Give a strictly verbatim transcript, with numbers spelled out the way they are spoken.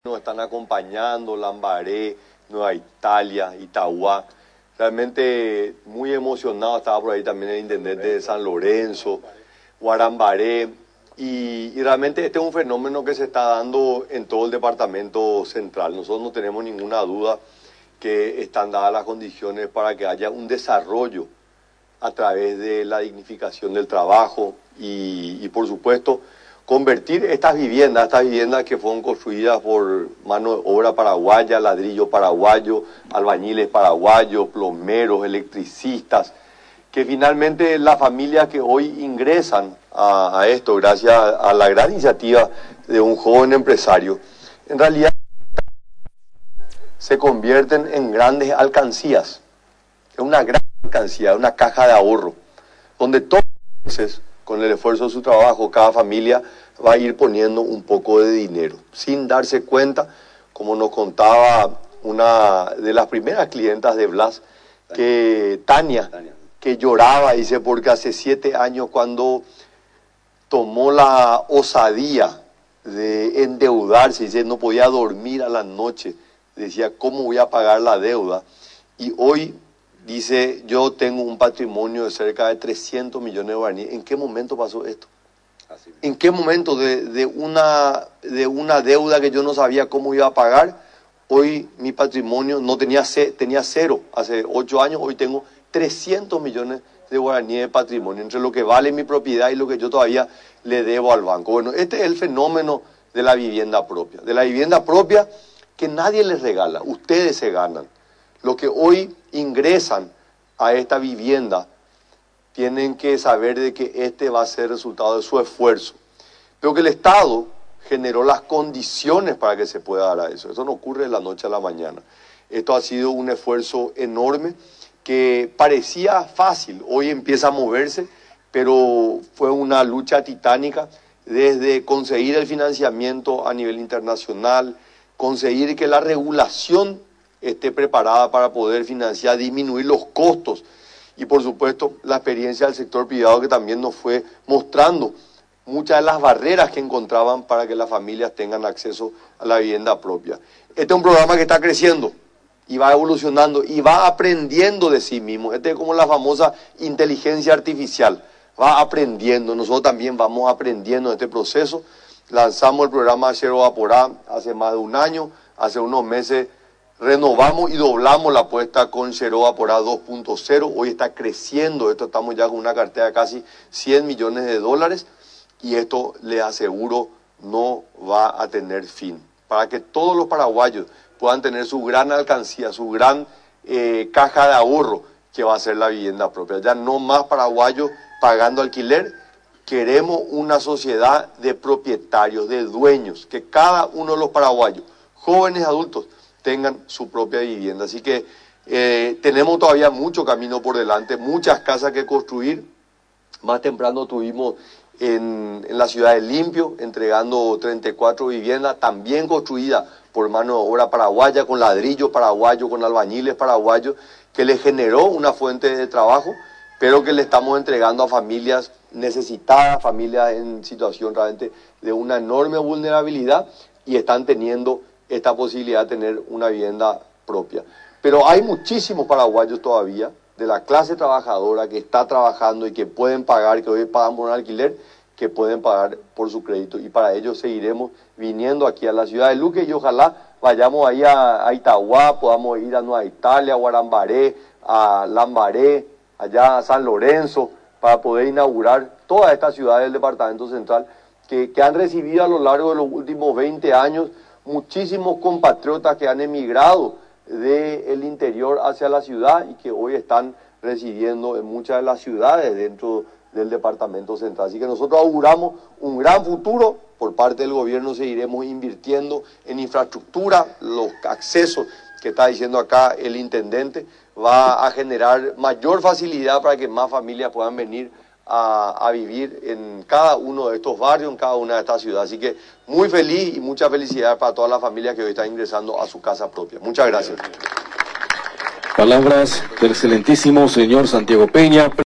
Nos están acompañando, Lambaré, Nueva Italia, Itauguá. Realmente muy emocionado, estaba por ahí también el intendente de San Lorenzo, Guarambaré. Y, y realmente este es un fenómeno que se está dando en todo el departamento central. Nosotros no tenemos ninguna duda que están dadas las condiciones para que haya un desarrollo a través de la dignificación del trabajo y, y por supuesto, convertir estas viviendas, estas viviendas que fueron construidas por mano de obra paraguaya, ladrillo paraguayo, albañiles paraguayos, plomeros, electricistas, que finalmente las familias que hoy ingresan a, a esto, gracias a, a la gran iniciativa de un joven empresario, en realidad se convierten en grandes alcancías, es una gran alcancía, una caja de ahorro, donde todos los meses, con el esfuerzo de su trabajo, cada familia va a ir poniendo un poco de dinero, sin darse cuenta, como nos contaba una de las primeras clientas de Blas, que Tania, que lloraba, dice, porque hace siete años cuando tomó la osadía de endeudarse, dice, no podía dormir a la noche, decía, ¿cómo voy a pagar la deuda? Y hoy dice, yo tengo un patrimonio de cerca de trescientos millones de guaraníes. ¿En qué momento pasó esto? Así. ¿En qué momento de, de, una, de una deuda que yo no sabía cómo iba a pagar? Hoy mi patrimonio no tenía, tenía cero, hace ocho años, hoy tengo trescientos millones de guaraníes de patrimonio, entre lo que vale mi propiedad y lo que yo todavía le debo al banco. Bueno, este es el fenómeno de la vivienda propia, de la vivienda propia que nadie les regala, ustedes se ganan. Los que hoy ingresan a esta vivienda tienen que saber de que este va a ser resultado de su esfuerzo. Pero que el Estado generó las condiciones para que se pueda dar a eso. Eso no ocurre de la noche a la mañana. Esto ha sido un esfuerzo enorme que parecía fácil. Hoy empieza a moverse, pero fue una lucha titánica desde conseguir el financiamiento a nivel internacional, conseguir que la regulación esté preparada para poder financiar, disminuir los costos y por supuesto la experiencia del sector privado que también nos fue mostrando muchas de las barreras que encontraban para que las familias tengan acceso a la vivienda propia. Este es un programa que está creciendo y va evolucionando y va aprendiendo de sí mismo. Este es como la famosa inteligencia artificial, va aprendiendo. Nosotros también vamos aprendiendo en este proceso. Lanzamos el programa Cero Vaporá hace más de un año, hace unos meses renovamos y doblamos la apuesta con Cero Vaporá dos punto cero. Hoy está creciendo esto, estamos ya con una cartera de casi cien millones de dólares y esto, le aseguro, no va a tener fin. Para que todos los paraguayos puedan tener su gran alcancía, su gran eh, caja de ahorro que va a ser la vivienda propia. Ya no más paraguayos pagando alquiler, queremos una sociedad de propietarios, de dueños, que cada uno de los paraguayos, jóvenes, adultos, tengan su propia vivienda. Así que eh, tenemos todavía mucho camino por delante, muchas casas que construir. Más temprano tuvimos en, en la ciudad de Limpio, entregando treinta y cuatro viviendas, también construidas por mano de obra paraguaya, con ladrillo paraguayo, con albañiles paraguayos, que le generó una fuente de trabajo, pero que le estamos entregando a familias necesitadas, familias en situación realmente de una enorme vulnerabilidad y están teniendo esta posibilidad de tener una vivienda propia. Pero hay muchísimos paraguayos todavía de la clase trabajadora que está trabajando y que pueden pagar, que hoy pagan por un alquiler, que pueden pagar por su crédito. Y para ello seguiremos viniendo aquí a la ciudad de Luque y ojalá vayamos ahí a, a Itauguá, podamos ir a Nueva Italia, a Guarambaré, a Lambaré, allá a San Lorenzo, para poder inaugurar todas estas ciudades del departamento central que, que han recibido a lo largo de los últimos veinte años muchísimos compatriotas que han emigrado del interior hacia la ciudad y que hoy están residiendo en muchas de las ciudades dentro del departamento central. Así que nosotros auguramos un gran futuro. Por parte del gobierno seguiremos invirtiendo en infraestructura. Los accesos que está diciendo acá el intendente va a generar mayor facilidad para que más familias puedan venir A, a vivir en cada uno de estos barrios, en cada una de estas ciudades. Así que muy feliz y mucha felicidad para todas las familias que hoy están ingresando a su casa propia. Muchas gracias. Palabras del excelentísimo señor Santiago Peña.